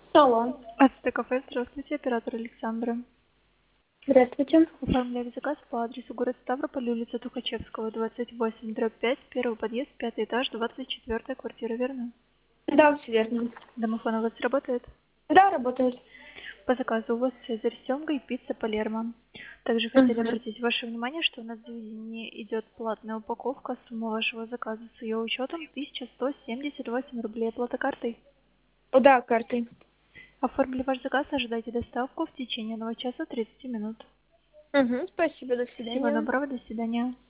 Алло. АЦТ-кафе, здравствуйте, оператор Александра. Здравствуйте. Оформляли заказ по адресу город Ставрополь, улица Тухачевского, 28/5, первый подъезд, 5-й этаж, 24-я квартира, верно? Да, все верно. Домофон у вас работает? Да, работает. По заказу у вас цезарь с семгой и пицца Палермо. Также хотели Угу. обратить ваше внимание, что у нас в заведении идет платная упаковка. Сумма вашего заказа с ее учетом 1178 рублей. Оплата картой. Да, картой. Оформили ваш заказ, ожидайте доставку в течение 1 часа 30 минут. Угу. Спасибо, до Всего свидания. доброго, до свидания.